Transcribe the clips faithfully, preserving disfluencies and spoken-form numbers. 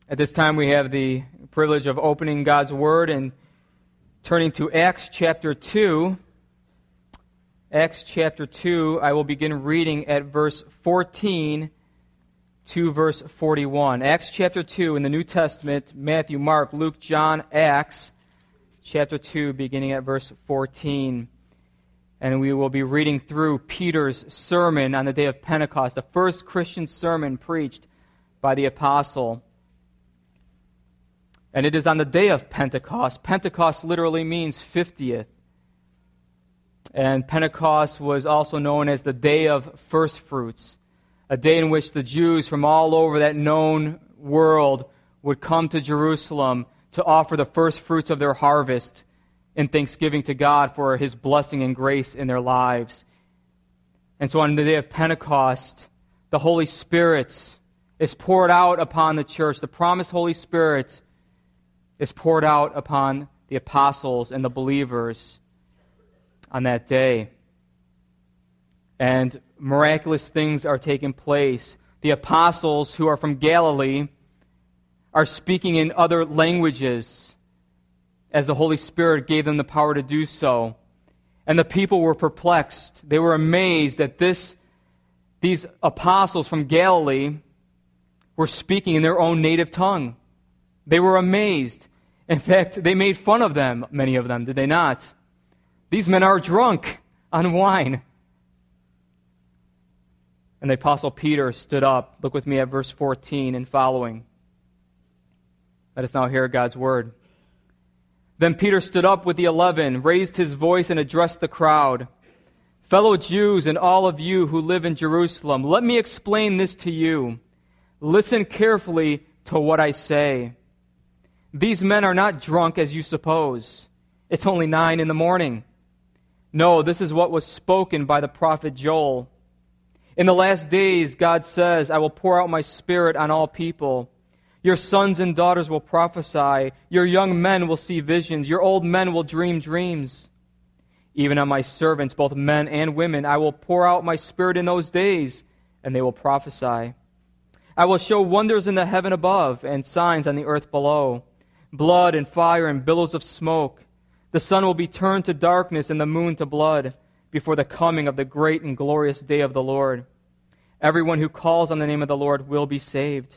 At this time, we have the privilege of opening God's Word and turning to Acts chapter two. Acts chapter two, I will begin reading at verse fourteen to verse forty-one. Acts chapter two in the New Testament, Matthew, Mark, Luke, John, Acts chapter two, beginning at verse fourteen. And we will be reading through Peter's sermon on the day of Pentecost, the first Christian sermon preached by the apostle. And it is on the day of Pentecost. Pentecost literally means fiftieth. And Pentecost was also known as the day of first fruits, a day in which the Jews from all over that known world would come to Jerusalem to offer the first fruits of their harvest in thanksgiving to God for His blessing and grace in their lives. And so on the day of Pentecost, the Holy Spirit is poured out upon the church. The promised Holy Spirit is poured out upon the apostles and the believers on that day. And miraculous things are taking place. The apostles who are from Galilee are speaking in other languages as the Holy Spirit gave them the power to do so. And the people were perplexed. They were amazed that this, these apostles from Galilee were speaking in their own native tongue. They were amazed. In fact, they made fun of them, many of them, did they not? These men are drunk on wine. And the Apostle Peter stood up. Look with me at verse fourteen and following. Let us now hear God's word. Then Peter stood up with the eleven, raised his voice, and addressed the crowd. Fellow Jews and all of you who live in Jerusalem, let me explain this to you. Listen carefully to what I say. These men are not drunk as you suppose. It's only nine in the morning. No, this is what was spoken by the prophet Joel. In the last days, God says, I will pour out my Spirit on all people. Your sons and daughters will prophesy. Your young men will see visions. Your old men will dream dreams. Even on my servants, both men and women, I will pour out my Spirit in those days, and they will prophesy. I will show wonders in the heaven above and signs on the earth below, blood and fire and billows of smoke. The sun will be turned to darkness and the moon to blood before the coming of the great and glorious day of the Lord. Everyone who calls on the name of the Lord will be saved.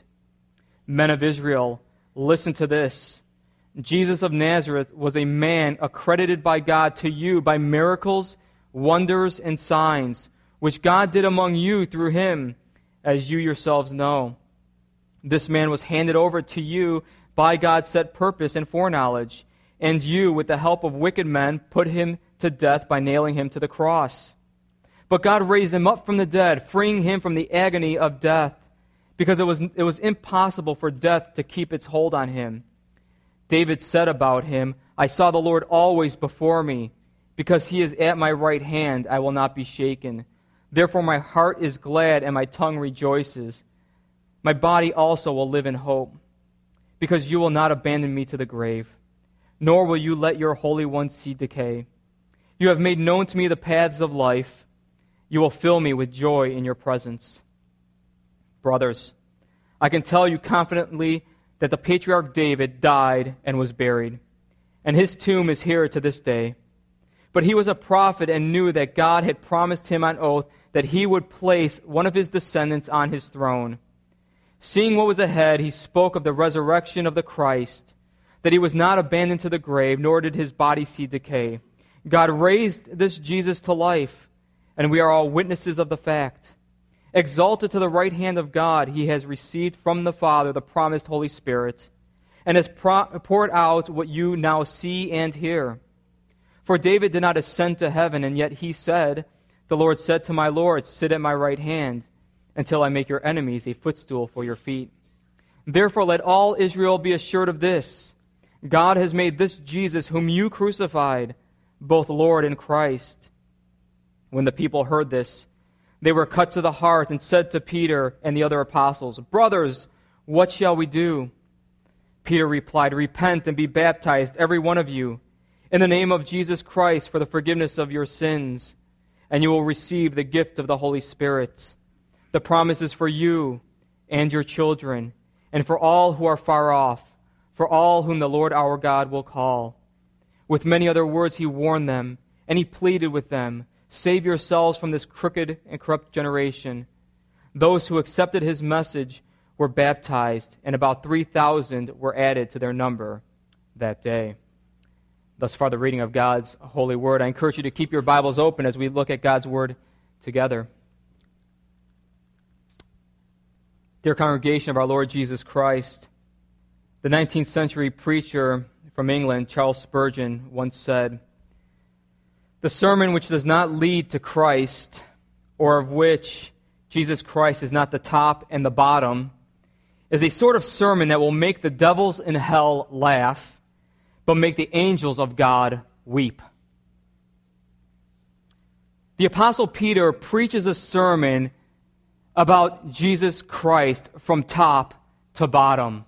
Men of Israel, listen to this. Jesus of Nazareth was a man accredited by God to you by miracles, wonders, and signs, which God did among you through him, as you yourselves know. This man was handed over to you by God's set purpose and foreknowledge, and you, with the help of wicked men, put him to death by nailing him to the cross. But God raised him up from the dead, freeing him from the agony of death, because it was, it was impossible for death to keep its hold on him. David said about him, I saw the Lord always before me. Because he is at my right hand, I will not be shaken. Therefore my heart is glad and my tongue rejoices. My body also will live in hope, because you will not abandon me to the grave, nor will you let your Holy One see decay. You have made known to me the paths of life. You will fill me with joy in your presence. Brothers, I can tell you confidently that the patriarch David died and was buried, and his tomb is here to this day. But he was a prophet and knew that God had promised him on oath that he would place one of his descendants on his throne. Seeing what was ahead, he spoke of the resurrection of the Christ, that he was not abandoned to the grave, nor did his body see decay. God raised this Jesus to life, and we are all witnesses of the fact. Exalted to the right hand of God, he has received from the Father the promised Holy Spirit, and has pro- poured out what you now see and hear. For David did not ascend to heaven, and yet he said, The Lord said to my Lord, Sit at my right hand, until I make your enemies a footstool for your feet. Therefore let all Israel be assured of this. God has made this Jesus, whom you crucified, both Lord and Christ. When the people heard this, they were cut to the heart and said to Peter and the other apostles, Brothers, what shall we do? Peter replied, Repent and be baptized, every one of you, in the name of Jesus Christ for the forgiveness of your sins, and you will receive the gift of the Holy Spirit. The promise is for you and your children, and for all who are far off, for all whom the Lord our God will call. With many other words he warned them, and he pleaded with them, Save yourselves from this crooked and corrupt generation. Those who accepted his message were baptized, and about three thousand were added to their number that day. Thus far, the reading of God's holy word. I encourage you to keep your Bibles open as we look at God's word together. Dear congregation of our Lord Jesus Christ, the nineteenth century preacher from England, Charles Spurgeon, once said, "The sermon which does not lead to Christ, or of which Jesus Christ is not the top and the bottom, is a sort of sermon that will make the devils in hell laugh, but make the angels of God weep." The Apostle Peter preaches a sermon about Jesus Christ from top to bottom.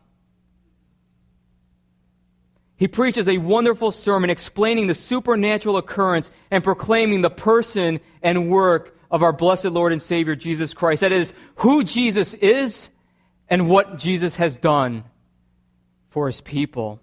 He preaches a wonderful sermon explaining the supernatural occurrence and proclaiming the person and work of our blessed Lord and Savior Jesus Christ. That is, who Jesus is and what Jesus has done for his people.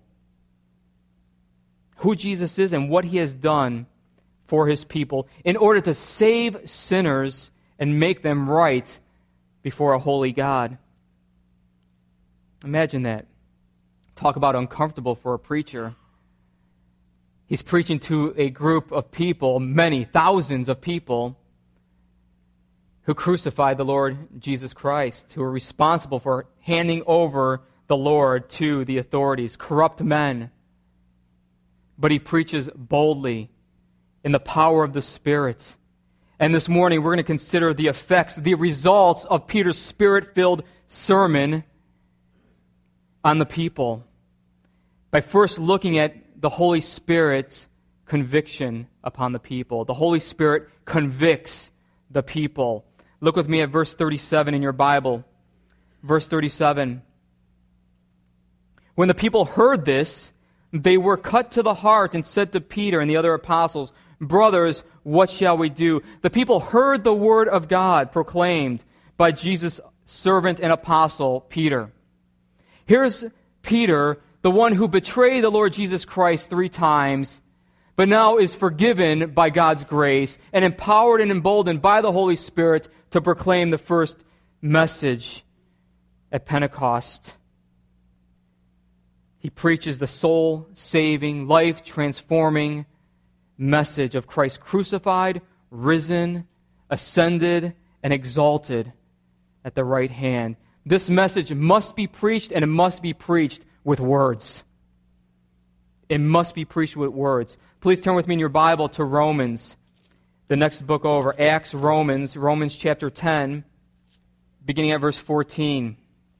Who Jesus is and what he has done for his people in order to save sinners and make them right before a holy God. Imagine that. Talk about uncomfortable for a preacher. He's preaching to a group of people, many, thousands of people, who crucified the Lord Jesus Christ, who are responsible for handing over the Lord to the authorities, corrupt men. But he preaches boldly in the power of the Spirit. And this morning we're going to consider the effects, the results of Peter's Spirit-filled sermon on the people by first looking at the Holy Spirit's conviction upon the people. The Holy Spirit convicts the people. Look with me at verse thirty-seven in your Bible. Verse thirty-seven. When the people heard this, they were cut to the heart and said to Peter and the other apostles, Brothers, what shall we do? The people heard the word of God proclaimed by Jesus' servant and apostle, Peter. Here's Peter, the one who betrayed the Lord Jesus Christ three times, but now is forgiven by God's grace and empowered and emboldened by the Holy Spirit to proclaim the first message at Pentecost. He preaches the soul-saving, life-transforming message of Christ crucified, risen, ascended, and exalted at the right hand. This message must be preached, and it must be preached with words. It must be preached with words. Please turn with me in your Bible to Romans, the next book over, Acts, Romans, Romans chapter ten, beginning at verse fourteen.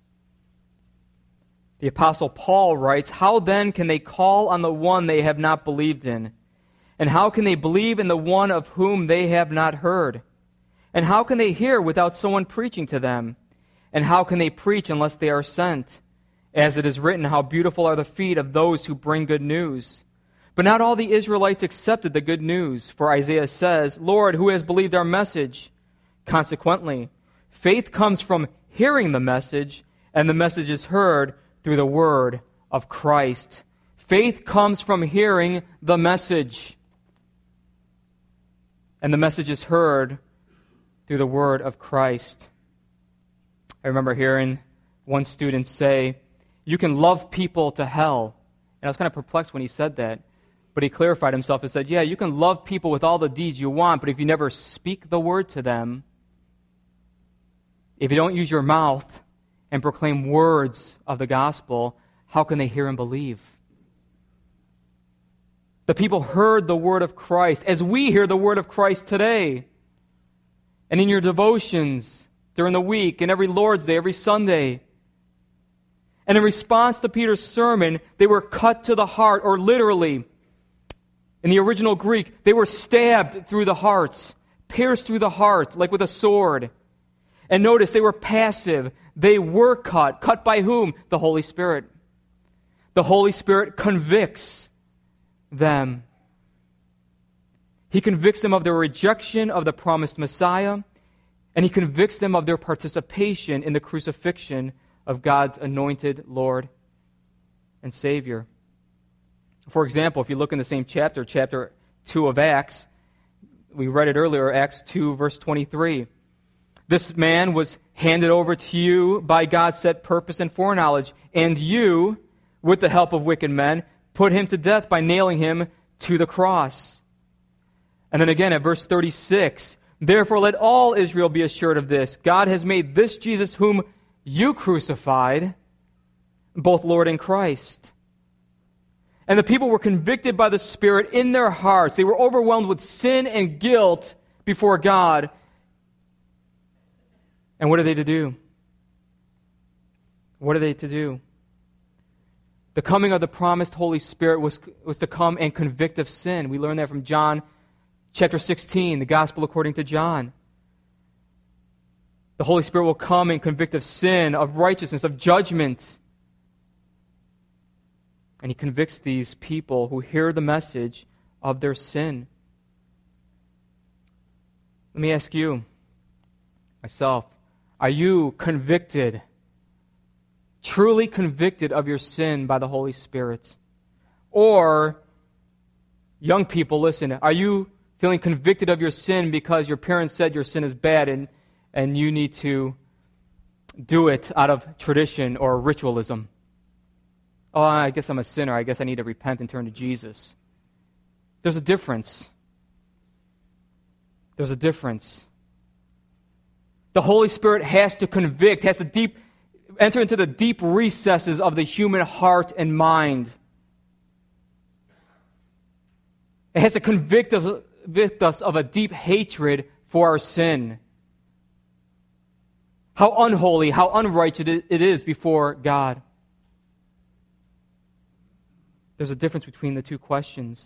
The Apostle Paul writes, How then can they call on the one they have not believed in? And how can they believe in the one of whom they have not heard? And how can they hear without someone preaching to them? And how can they preach unless they are sent? As it is written, how beautiful are the feet of those who bring good news. But not all the Israelites accepted the good news, for Isaiah says, Lord, who has believed our message? Consequently, faith comes from hearing the message, and the message is heard through the word of Christ. Faith comes from hearing the message, and the message is heard through the word of Christ. I remember hearing one student say, you can love people to hell. And I was kind of perplexed when he said that. But he clarified himself and said, yeah, you can love people with all the deeds you want, but if you never speak the word to them, if you don't use your mouth and proclaim words of the gospel, how can they hear and believe? The people heard the word of Christ as we hear the word of Christ today. And in your devotions during the week, and every Lord's Day, every Sunday. And in response to Peter's sermon, they were cut to the heart, or literally, in the original Greek, they were stabbed through the heart, pierced through the heart, like with a sword. And notice, they were passive. They were cut. Cut by whom? The Holy Spirit. The Holy Spirit convicts them. He convicts them of their rejection of the promised Messiah, and he convicts them of their participation in the crucifixion of God's anointed Lord and Savior. For example, if you look in the same chapter, chapter two of Acts, we read it earlier, Acts two, verse twenty-three. This man was handed over to you by God's set purpose and foreknowledge, and you, with the help of wicked men, put him to death by nailing him to the cross. And then again at verse thirty-six, therefore let all Israel be assured of this, God has made this Jesus whom you crucified, both Lord and Christ. And the people were convicted by the Spirit in their hearts. They were overwhelmed with sin and guilt before God. And what are they to do? What are they to do? The coming of the promised Holy Spirit was, was to come and convict of sin. We learn that from John chapter sixteen, the Gospel according to John. The Holy Spirit will come and convict of sin, of righteousness, of judgment. And He convicts these people who hear the message of their sin. Let me ask you, myself, are you convicted, truly convicted of your sin by the Holy Spirit? Or, young people, listen, are you feeling convicted of your sin because your parents said your sin is bad and, and you need to do it out of tradition or ritualism? Oh, I guess I'm a sinner. I guess I need to repent and turn to Jesus. There's a difference. There's a difference. The Holy Spirit has to convict, has to deep, enter into the deep recesses of the human heart and mind. It has to convict, of, convict us of a deep hatred for our sin. How unholy, how unrighteous it is before God. There's a difference between the two questions.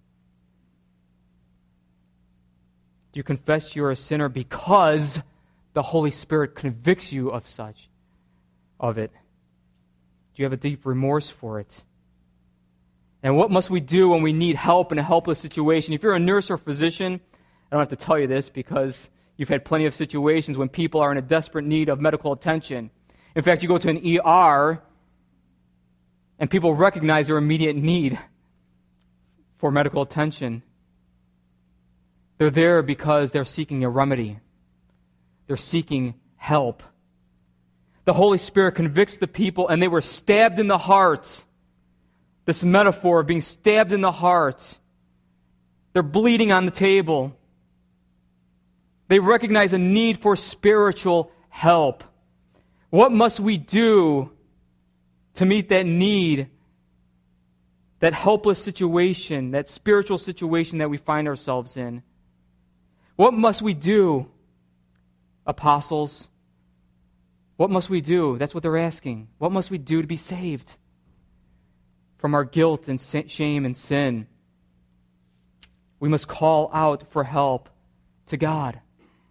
Do you confess you're a sinner because the Holy Spirit convicts you of such, of it? Do you have a deep remorse for it? And what must we do when we need help in a helpless situation? If you're a nurse or physician, I don't have to tell you this because you've had plenty of situations when people are in a desperate need of medical attention. In fact, you go to an E R and people recognize their immediate need for medical attention. They're there because they're seeking a remedy. They're seeking help. The Holy Spirit convicts the people, and they were stabbed in the heart. This metaphor of being stabbed in the heart. They're bleeding on the table. They recognize a need for spiritual help. What must we do to meet that need, that helpless situation, that spiritual situation that we find ourselves in? What must we do, apostles? What must we do? That's what they're asking. What must we do to be saved from our guilt and shame and sin? We must call out for help to God.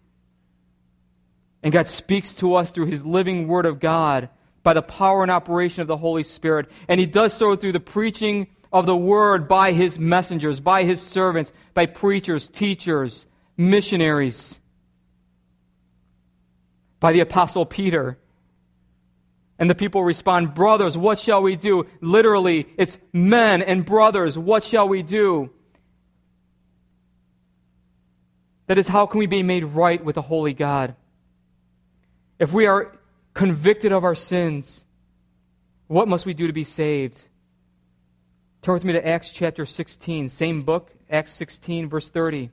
And God speaks to us through His living Word of God by the power and operation of the Holy Spirit. And He does so through the preaching of the Word by His messengers, by His servants, by preachers, teachers, missionaries, by the Apostle Peter. And the people respond, brothers, what shall we do? Literally, it's men and brothers, what shall we do? That is, how can we be made right with the holy God? If we are convicted of our sins, what must we do to be saved? Turn with me to Acts chapter sixteen, same book, Acts sixteen, verse thirty.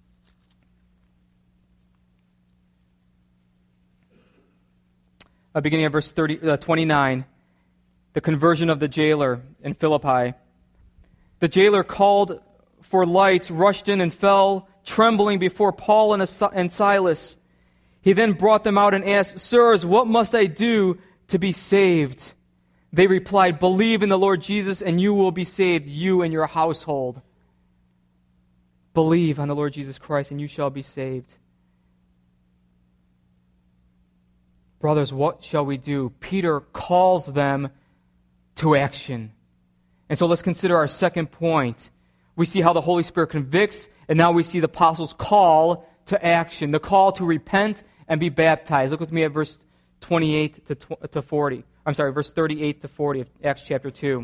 Uh, beginning at verse thirty, uh, twenty-nine, the conversion of the jailer in Philippi. The jailer called for lights, rushed in, and fell trembling before Paul and, and Silas. He then brought them out and asked, Sirs, what must I do to be saved? They replied, believe in the Lord Jesus, and you will be saved, you and your household. Believe on the Lord Jesus Christ, and you shall be saved. Brothers, what shall we do? Peter calls them to action. And so let's consider our second point. We see how the Holy Spirit convicts, and now we see the apostles' call to action, the call to repent and be baptized. Look with me at verse twenty-eight to forty. I'm sorry, verse thirty-eight to forty of Acts chapter two.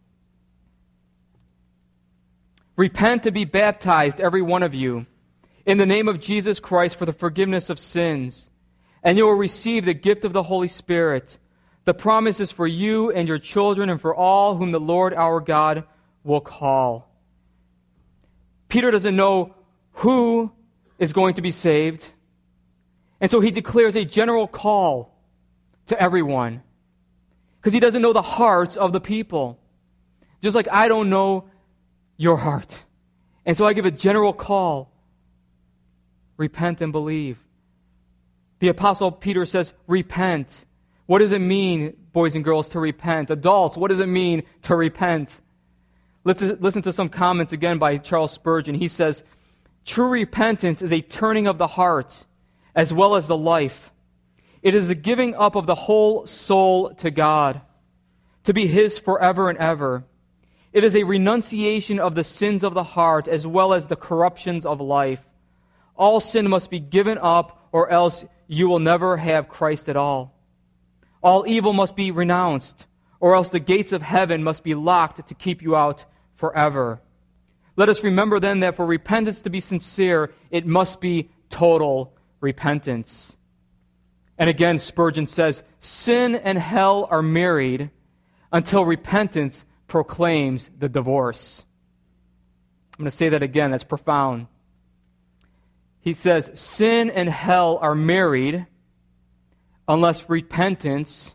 Repent and be baptized, every one of you, in the name of Jesus Christ for the forgiveness of sins, and you will receive the gift of the Holy Spirit. The promise is for you and your children and for all whom the Lord our God will call. Peter doesn't know who is going to be saved, and so he declares a general call to everyone, because he doesn't know the hearts of the people. Just like I don't know your heart. And so I give a general call. Repent and believe. The Apostle Peter says, repent. What does it mean, boys and girls, to repent? Adults, what does it mean to repent? Listen, listen to some comments again by Charles Spurgeon. He says, true repentance is a turning of the heart as well as the life. It is the giving up of the whole soul to God, to be His forever and ever. It is a renunciation of the sins of the heart as well as the corruptions of life. All sin must be given up, or else you will never have Christ at all. All evil must be renounced, or else the gates of heaven must be locked to keep you out forever. Let us remember then that for repentance to be sincere, it must be total repentance. And again, Spurgeon says, sin and hell are married until repentance proclaims the divorce. I'm going to say that again. That's profound. He says, sin and hell are married unless repentance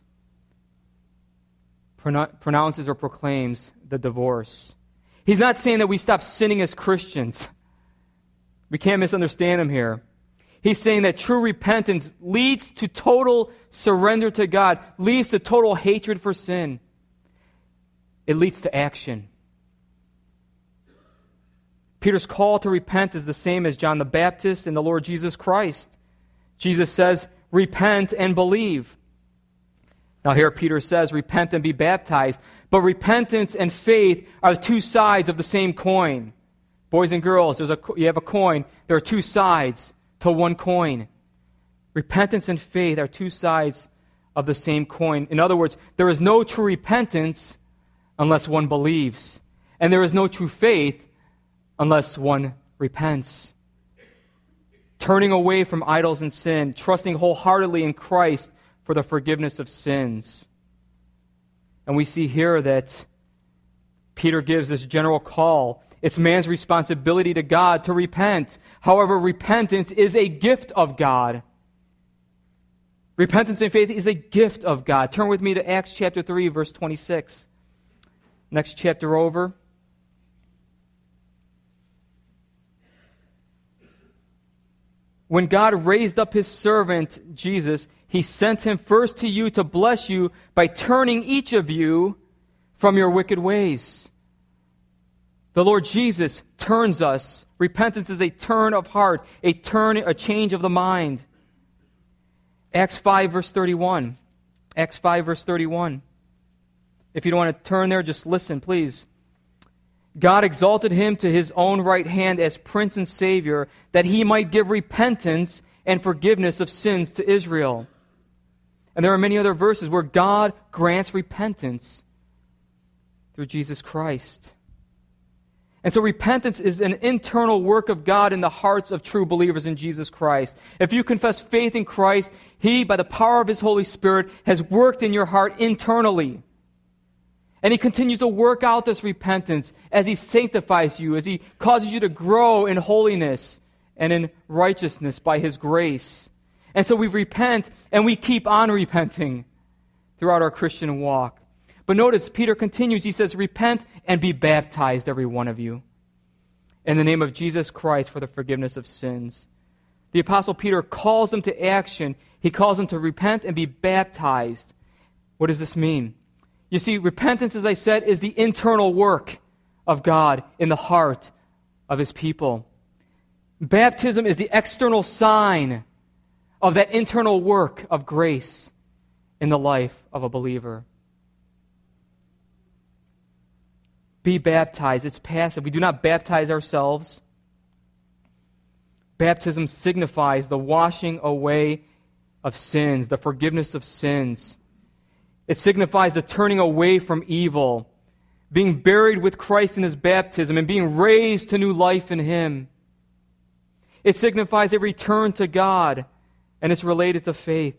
pronounces or proclaims the divorce. He's not saying that we stop sinning as Christians. We can't misunderstand him here. He's saying that true repentance leads to total surrender to God, leads to total hatred for sin. It leads to action. Peter's call to repent is the same as John the Baptist and the Lord Jesus Christ. Jesus says, repent and believe. Now here Peter says, repent and be baptized. But repentance and faith are two sides of the same coin. Boys and girls, there's a, you have a coin. There are two sides to one coin. Repentance and faith are two sides of the same coin. In other words, there is no true repentance unless one believes. And there is no true faith unless one repents. Turning away from idols and sin, trusting wholeheartedly in Christ for the forgiveness of sins. And we see here that Peter gives this general call. It's man's responsibility to God to repent. However, repentance is a gift of God. Repentance and faith is a gift of God. Turn with me to Acts chapter three, verse twenty-six. Next chapter over. When God raised up His servant, Jesus, He sent Him first to you to bless you by turning each of you from your wicked ways. The Lord Jesus turns us. Repentance is a turn of heart, a turn, a change of the mind. Acts five, verse thirty-one. Acts five, verse thirty-one. If you don't want to turn there, just listen, please. God exalted Him to His own right hand as Prince and Savior, that He might give repentance and forgiveness of sins to Israel. And there are many other verses where God grants repentance through Jesus Christ. And so repentance is an internal work of God in the hearts of true believers in Jesus Christ. If you confess faith in Christ, He, by the power of His Holy Spirit, has worked in your heart internally. And He continues to work out this repentance as He sanctifies you, as He causes you to grow in holiness and in righteousness by His grace. And so we repent and we keep on repenting throughout our Christian walk. But notice, Peter continues, he says, repent and be baptized, every one of you, in the name of Jesus Christ for the forgiveness of sins. The Apostle Peter calls them to action. He calls them to repent and be baptized. What does this mean? You see, repentance, as I said, is the internal work of God in the heart of His people. Baptism is the external sign of that internal work of grace in the life of a believer. Be baptized. It's passive. We do not baptize ourselves. Baptism signifies the washing away of sins, the forgiveness of sins. It signifies the turning away from evil, being buried with Christ in His baptism, and being raised to new life in Him. It signifies a return to God, and it's related to faith.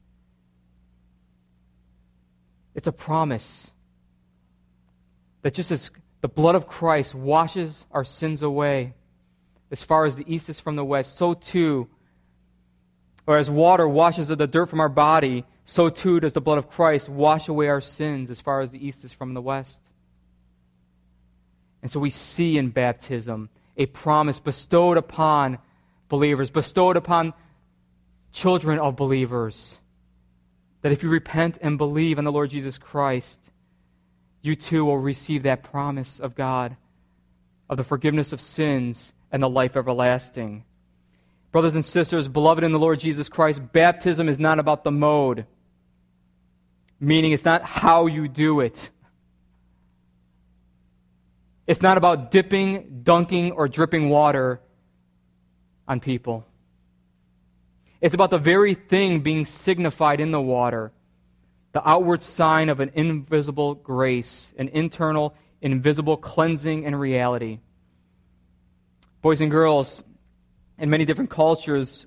It's a promise that just as the blood of Christ washes our sins away as far as the east is from the west, so too, or as water washes the dirt from our body, so too does the blood of Christ wash away our sins as far as the east is from the west. And so we see in baptism a promise bestowed upon believers, bestowed upon children of believers, that if you repent and believe in the Lord Jesus Christ, you too will receive that promise of God, of the forgiveness of sins and the life everlasting. Brothers and sisters, beloved in the Lord Jesus Christ, baptism is not about the mode, meaning it's not how you do it. It's not about dipping, dunking, or dripping water on people. It's about the very thing being signified in the water, the outward sign of an invisible grace, an internal, invisible cleansing and reality. Boys and girls, in many different cultures,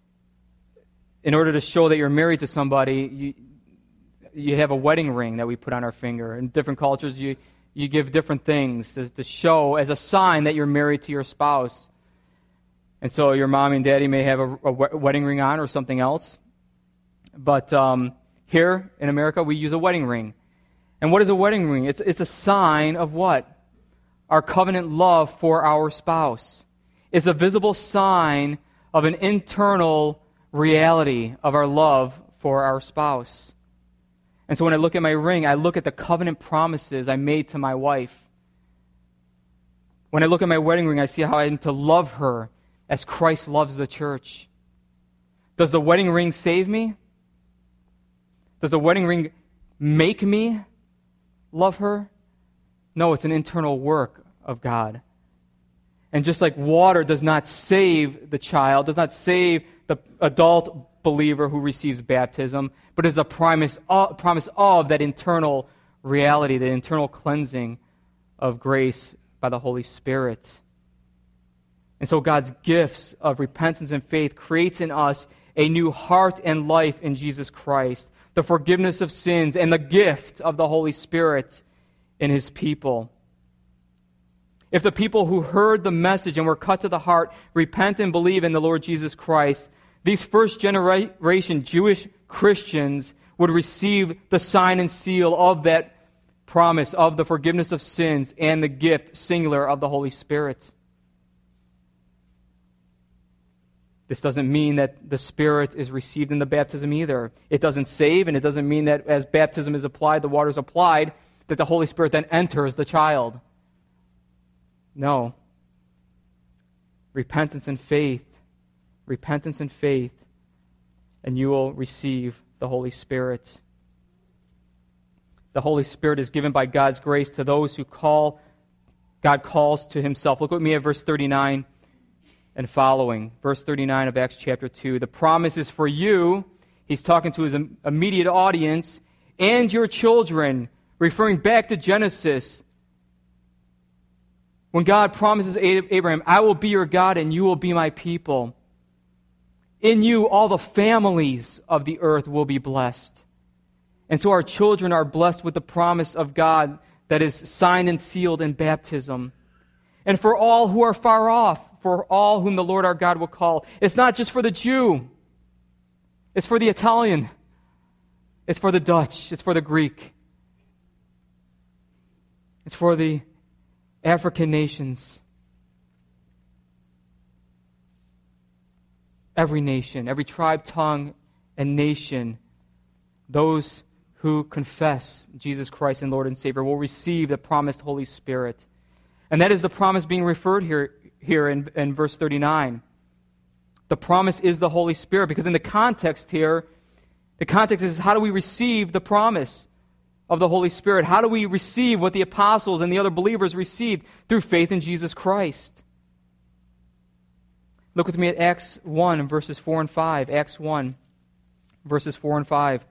in order to show that you're married to somebody, you, you have a wedding ring that we put on our finger. In different cultures, you, you give different things to, to show as a sign that you're married to your spouse. And so your mom and daddy may have a, a wedding ring on or something else. But um, here in America, we use a wedding ring. And what is a wedding ring? It's, it's a sign of what? Our covenant love for our spouse. It's a visible sign of an internal reality of our love for our spouse. And so when I look at my ring, I look at the covenant promises I made to my wife. When I look at my wedding ring, I see how I am to love her as Christ loves the church. Does the wedding ring save me? Does the wedding ring make me love her? No, it's an internal work of God. And just like water does not save the child, does not save the adult believer who receives baptism, but is a promise of, promise of that internal reality, the internal cleansing of grace by the Holy Spirit. And so God's gifts of repentance and faith creates in us a new heart and life in Jesus Christ, the forgiveness of sins, and the gift of the Holy Spirit in His people. If the people who heard the message and were cut to the heart repent and believe in the Lord Jesus Christ, these first generation Jewish Christians would receive the sign and seal of that promise of the forgiveness of sins and the gift, singular, of the Holy Spirit. This doesn't mean that the Spirit is received in the baptism either. It doesn't save, and it doesn't mean that as baptism is applied, the water is applied, that the Holy Spirit then enters the child. No. Repentance and faith. Repentance and faith, and you will receive the Holy Spirit. The Holy Spirit is given by God's grace to those who call, God calls to Himself. Look with me at verse thirty-nine and following. Verse thirty-nine of Acts chapter two. The promise is for you. He's talking to his immediate audience and your children, referring back to Genesis. When God promises Abraham, I will be your God and you will be my people. In you, all the families of the earth will be blessed. And so our children are blessed with the promise of God that is signed and sealed in baptism. And for all who are far off, for all whom the Lord our God will call. It's not just for the Jew. It's for the Italian. It's for the Dutch. It's for the Greek. It's for the African nations. Every nation, every tribe, tongue, and nation, those who confess Jesus Christ and Lord and Savior will receive the promised Holy Spirit. And that is the promise being referred here, here in, in verse thirty-nine. The promise is the Holy Spirit, because in the context here, the context is how do we receive the promise of the Holy Spirit? How do we receive what the apostles and the other believers received? Through faith in Jesus Christ. Look with me at Acts one, verses four and five. Acts one, verses four and five.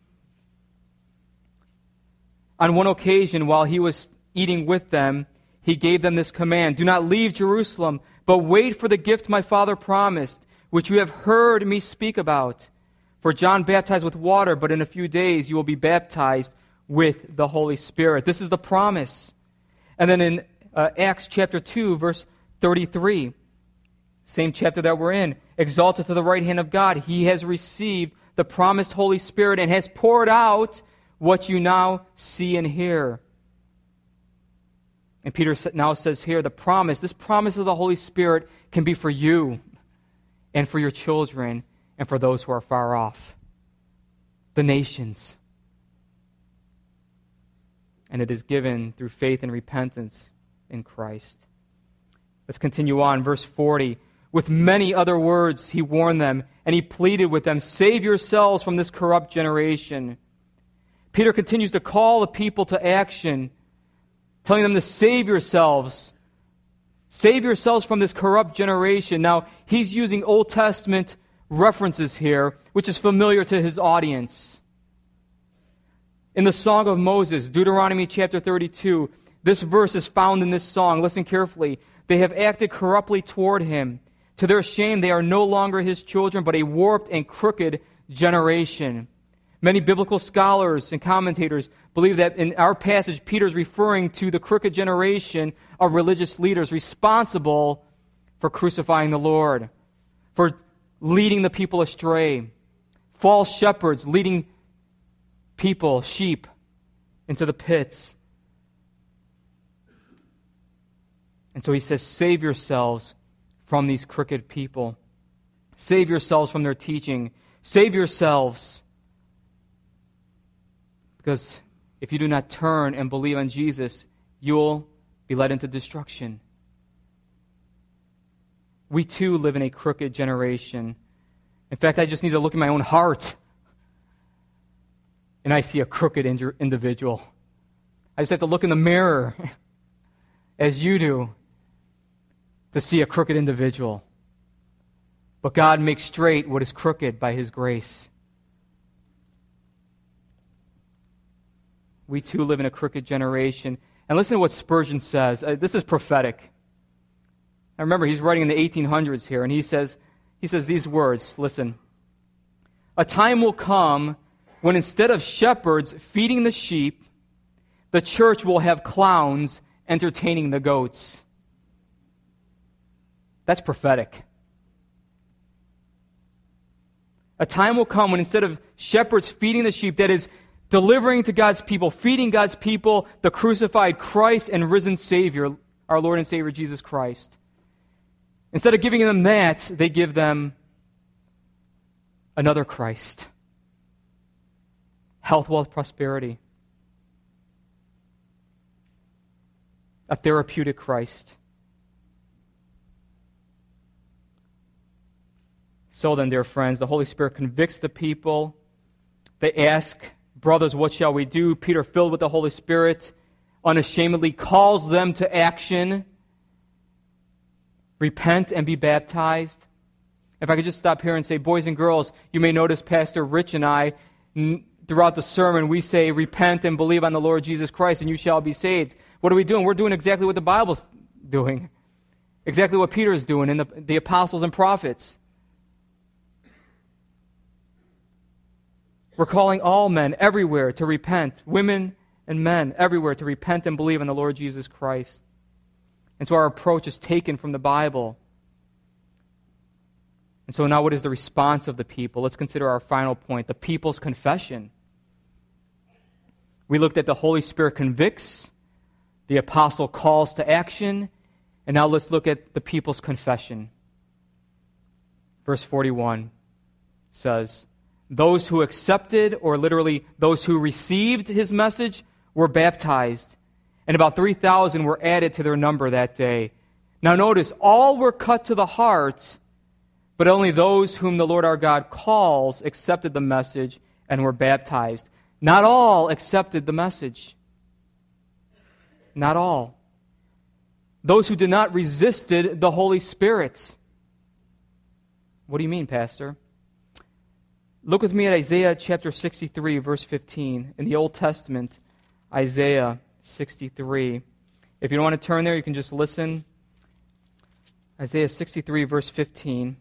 On one occasion, while he was eating with them, he gave them this command: do not leave Jerusalem, but wait for the gift my Father promised, which you have heard me speak about. For John baptized with water, but in a few days you will be baptized with the Holy Spirit. This is the promise. And then in uh, Acts chapter two, verse thirty-three, same chapter that we're in, exalted to the right hand of God, he has received the promised Holy Spirit and has poured out what you now see and hear. And Peter now says here, the promise, this promise of the Holy Spirit can be for you and for your children and for those who are far off, the nations. And it is given through faith and repentance in Christ. Let's continue on. Verse forty. With many other words he warned them, and he pleaded with them, save yourselves from this corrupt generation. Peter continues to call the people to action, telling them to save yourselves. Save yourselves from this corrupt generation. Now, he's using Old Testament references here, which is familiar to his audience. In the Song of Moses, Deuteronomy chapter thirty-two, this verse is found in this song. Listen carefully. They have acted corruptly toward him. To their shame, they are no longer his children, but a warped and crooked generation. Many biblical scholars and commentators believe that in our passage, Peter's referring to the crooked generation of religious leaders responsible for crucifying the Lord, for leading the people astray, false shepherds leading people, sheep, into the pits. And so he says, save yourselves from these crooked people. Save yourselves from their teaching. Save yourselves. Because if you do not turn and believe on Jesus, you'll be led into destruction. We too live in a crooked generation. In fact, I just need to look in my own heart, and I see a crooked individual. I just have to look in the mirror, as you do, to see a crooked individual. But God makes straight what is crooked by His grace. We too live in a crooked generation. And listen to what Spurgeon says. Uh, this is prophetic. I remember he's writing in the eighteen hundreds here, and he says, he says these words, listen. A time will come when instead of shepherds feeding the sheep, the church will have clowns entertaining the goats. That's prophetic. A time will come when instead of shepherds feeding the sheep, that is, delivering to God's people, feeding God's people the crucified Christ and risen Savior, our Lord and Savior Jesus Christ. Instead of giving them that, they give them another Christ. Health, wealth, prosperity. A therapeutic Christ. So then, dear friends, the Holy Spirit convicts the people. They ask, brothers, what shall we do? Peter, filled with the Holy Spirit, unashamedly calls them to action. Repent and be baptized. If I could just stop here and say, boys and girls, you may notice Pastor Rich and I, throughout the sermon, we say, repent and believe on the Lord Jesus Christ and you shall be saved. What are we doing? We're doing exactly what the Bible's doing. Exactly what Peter is doing and the, the apostles and prophets. We're calling all men everywhere to repent, women and men everywhere to repent and believe in the Lord Jesus Christ. And so our approach is taken from the Bible. And so now what is the response of the people? Let's consider our final point, the people's confession. We looked at the Holy Spirit convicts, the apostle calls to action, and now let's look at the people's confession. Verse forty-one says, those who accepted, or literally those who received his message, were baptized. And about three thousand were added to their number that day. Now notice, all were cut to the heart, but only those whom the Lord our God calls accepted the message and were baptized. Not all accepted the message. Not all. Those who did not resisted the Holy Spirit. What do you mean, Pastor? Look with me at Isaiah chapter sixty-three, verse fifteen. In the Old Testament, Isaiah sixty-three. If you don't want to turn there, you can just listen. Isaiah sixty-three, verse fifteen.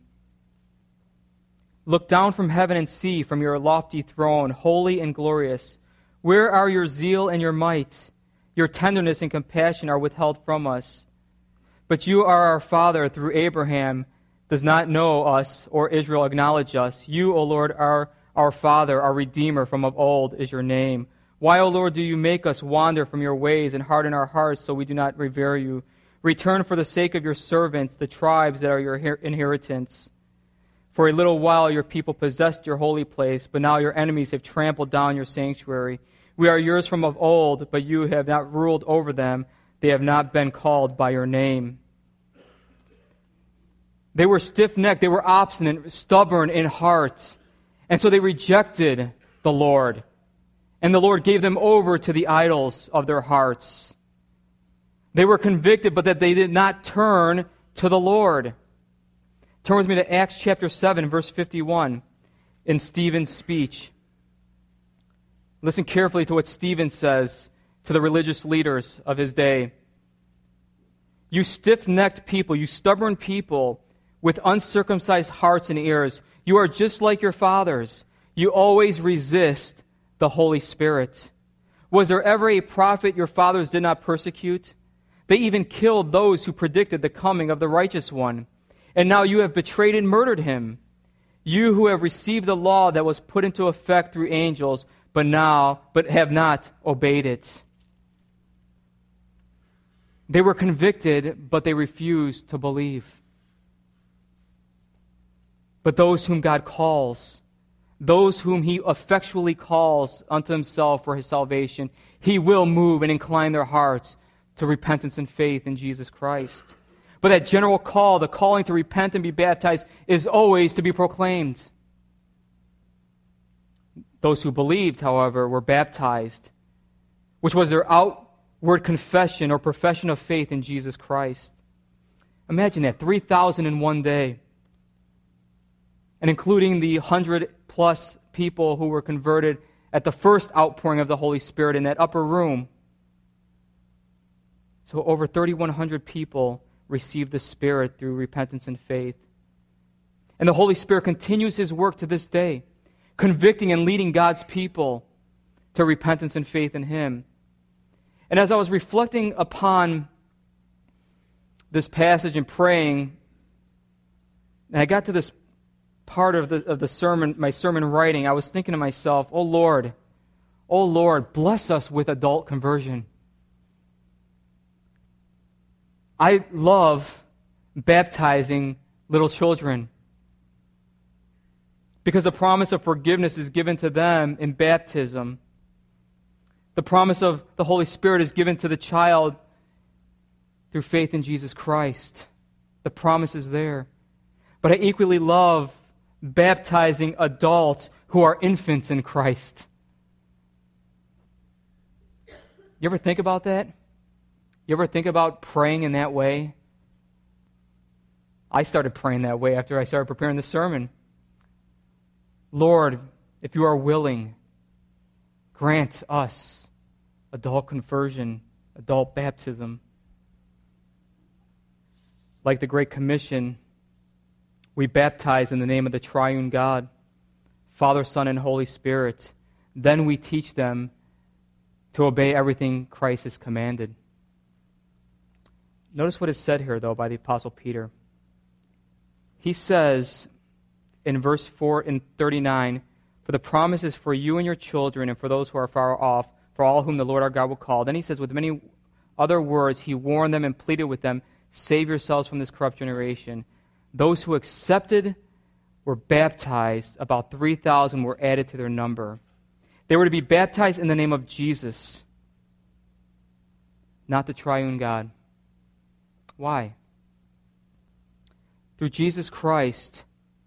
Look down from heaven and see from your lofty throne, holy and glorious. Where are your zeal and your might? Your tenderness and compassion are withheld from us. But you are our Father through Abraham, does not know us, or Israel acknowledge us. You, O Lord, are our Father, our Redeemer from of old is your name. Why, O Lord, do you make us wander from your ways and harden our hearts so we do not revere you? Return for the sake of your servants, the tribes that are your inheritance. For a little while your people possessed your holy place, but now your enemies have trampled down your sanctuary. We are yours from of old, but you have not ruled over them. They have not been called by your name. They were stiff-necked, they were obstinate, stubborn in heart. And so they rejected the Lord. And the Lord gave them over to the idols of their hearts. They were convicted, but that they did not turn to the Lord. Turn with me to Acts chapter seven, verse fifty-one, in Stephen's speech. Listen carefully to what Stephen says to the religious leaders of his day. You stiff-necked people, you stubborn people, with uncircumcised hearts and ears, you are just like your fathers. You always resist the Holy Spirit. Was there ever a prophet your fathers did not persecute? They even killed those who predicted the coming of the righteous one. And now you have betrayed and murdered him. You who have received the law that was put into effect through angels, but now, but have not obeyed it. They were convicted, but they refused to believe. But those whom God calls, those whom He effectually calls unto Himself for His salvation, He will move and incline their hearts to repentance and faith in Jesus Christ. But that general call, the calling to repent and be baptized, is always to be proclaimed. Those who believed, however, were baptized, which was their outward confession or profession of faith in Jesus Christ. Imagine that, three thousand in one day. And including the one hundred plus people who were converted at the first outpouring of the Holy Spirit in that upper room. So over three thousand one hundred people received the Spirit through repentance and faith. And the Holy Spirit continues His work to this day, convicting and leading God's people to repentance and faith in Him. And as I was reflecting upon this passage and praying, and I got to this part of the of the sermon, my sermon writing, I was thinking to myself, oh Lord, oh Lord, bless us with adult conversion. I love baptizing little children because the promise of forgiveness is given to them in baptism. The promise of the Holy Spirit is given to the child through faith in Jesus Christ. The promise is there. But I equally love baptizing adults who are infants in Christ. You ever think about that? You ever think about praying in that way? I started praying that way after I started preparing the sermon. Lord, if you are willing, grant us adult conversion, adult baptism. Like the Great Commission, we baptize in the name of the triune God, Father, Son, and Holy Spirit. Then we teach them to obey everything Christ has commanded. Notice what is said here, though, by the Apostle Peter. He says in verse four and thirty-nine, for the promise is for you and your children and for those who are far off, for all whom the Lord our God will call. Then he says, with many other words, he warned them and pleaded with them, save yourselves from this corrupt generation. Those who accepted were baptized. About three thousand were added to their number. They were to be baptized in the name of Jesus, not the triune God. Why? Through Jesus Christ,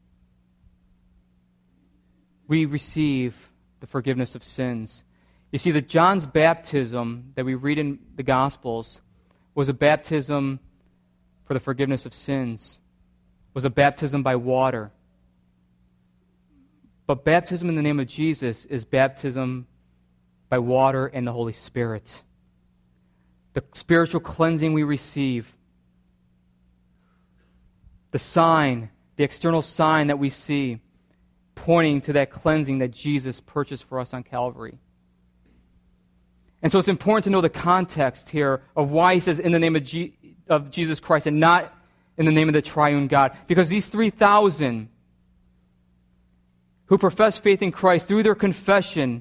we receive the forgiveness of sins. You see, that John's baptism that we read in the Gospels was a baptism for the forgiveness of sins, was a baptism by water. But baptism in the name of Jesus is baptism by water and the Holy Spirit. The spiritual cleansing we receive. The sign, the external sign that we see, pointing to that cleansing that Jesus purchased for us on Calvary. And so it's important to know the context here of why he says in the name of, G- of Jesus Christ and not in the name of the triune God. Because these three thousand who profess faith in Christ through their confession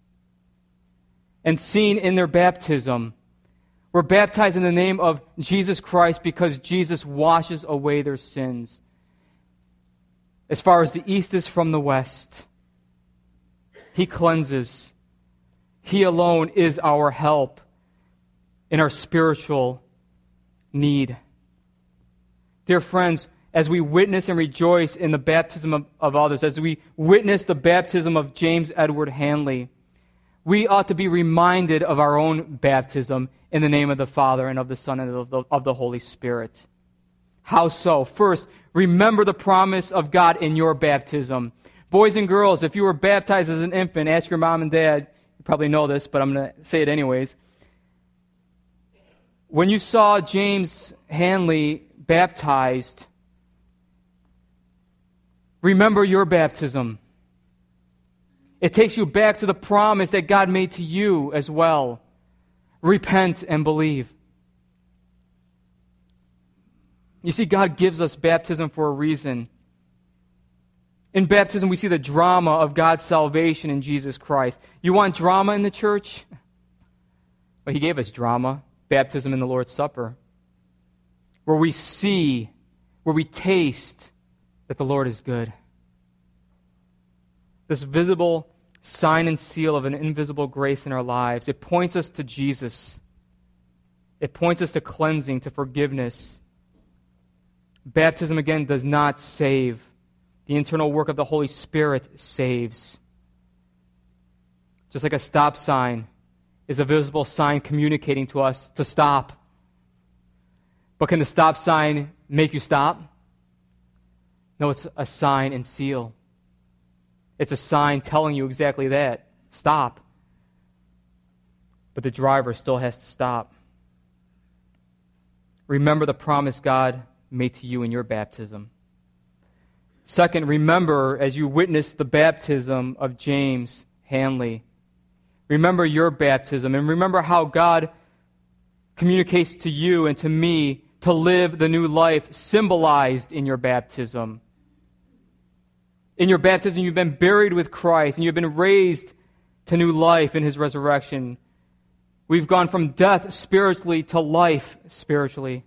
and seen in their baptism were baptized in the name of Jesus Christ because Jesus washes away their sins. As far as the east is from the west, he cleanses. He alone is our help in our spiritual need. Dear friends, as we witness and rejoice in the baptism of, of others, as we witness the baptism of James Edward Hanley, we ought to be reminded of our own baptism in the name of the Father and of the Son and of the, of the Holy Spirit. How so? First, remember the promise of God in your baptism. Boys and girls, if you were baptized as an infant, ask your mom and dad. You probably know this, but I'm going to say it anyways. When you saw James Hanley baptized, remember your baptism. It takes you back to the promise that God made to you as well. Repent and believe. You see, God gives us baptism for a reason. In baptism, we see the drama of God's salvation in Jesus Christ. You want drama in the church? Well, he gave us drama, baptism in the Lord's Supper, where we see, where we taste that the Lord is good. This visible sign and seal of an invisible grace in our lives, it points us to Jesus. It points us to cleansing, to forgiveness. Baptism, again, does not save. The internal work of the Holy Spirit saves. Just like a stop sign is a visible sign communicating to us to stop. But can the stop sign make you stop? No, it's a sign and seal. It's a sign telling you exactly that. Stop. But the driver still has to stop. Remember the promise God made to you in your baptism. Second, remember as you witness the baptism of James Hanley. Remember your baptism and remember how God communicates to you and to me to live the new life symbolized in your baptism. In your baptism, you've been buried with Christ and you've been raised to new life in his resurrection. We've gone from death spiritually to life spiritually.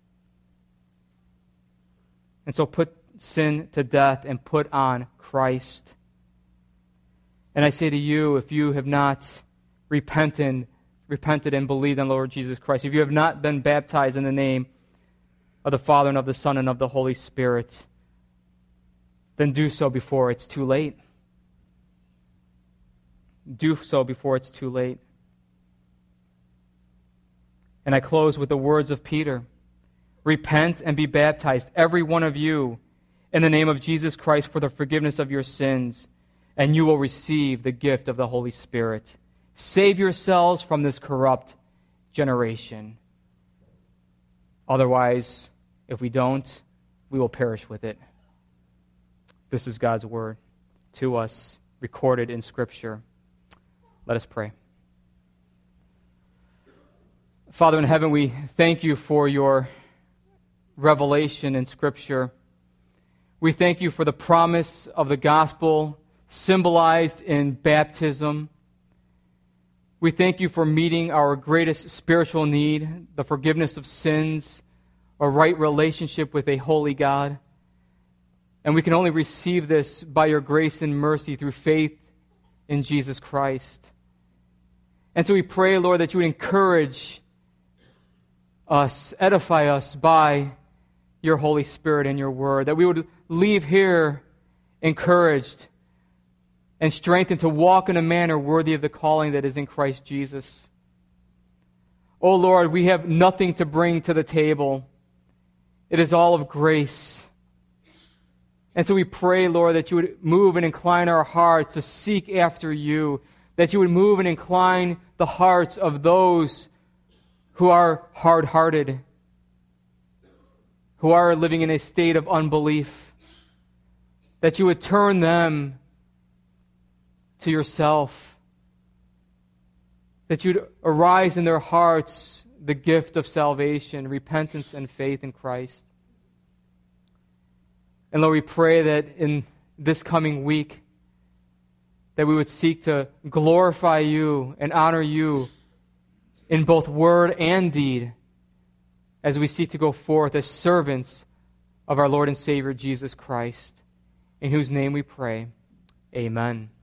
And so put sin to death and put on Christ. And I say to you, if you have not repented, repented and believed in the Lord Jesus Christ, if you have not been baptized in the name of the Father and of the Son and of the Holy Spirit, then do so before it's too late. Do so before it's too late. And I close with the words of Peter. Repent and be baptized, every one of you, in the name of Jesus Christ for the forgiveness of your sins, and you will receive the gift of the Holy Spirit. Save yourselves from this corrupt generation. Otherwise, if we don't, we will perish with it. This is God's word to us, recorded in Scripture. Let us pray. Father in heaven, we thank you for your revelation in Scripture. We thank you for the promise of the gospel symbolized in baptism. We thank you for meeting our greatest spiritual need, the forgiveness of sins, a right relationship with a holy God. And we can only receive this by your grace and mercy through faith in Jesus Christ. And so we pray, Lord, that you would encourage us, edify us by your Holy Spirit and your word, that we would leave here encouraged and strengthened to walk in a manner worthy of the calling that is in Christ Jesus. Oh Lord, we have nothing to bring to the table. It is all of grace. And so we pray, Lord, that you would move and incline our hearts to seek after you, that you would move and incline the hearts of those who are hard-hearted, who are living in a state of unbelief, that you would turn them to yourself, that you'd arise in their hearts the gift of salvation, repentance, and faith in Christ. And Lord, we pray that in this coming week, that we would seek to glorify you and honor you in both word and deed as we seek to go forth as servants of our Lord and Savior Jesus Christ, in whose name we pray. Amen.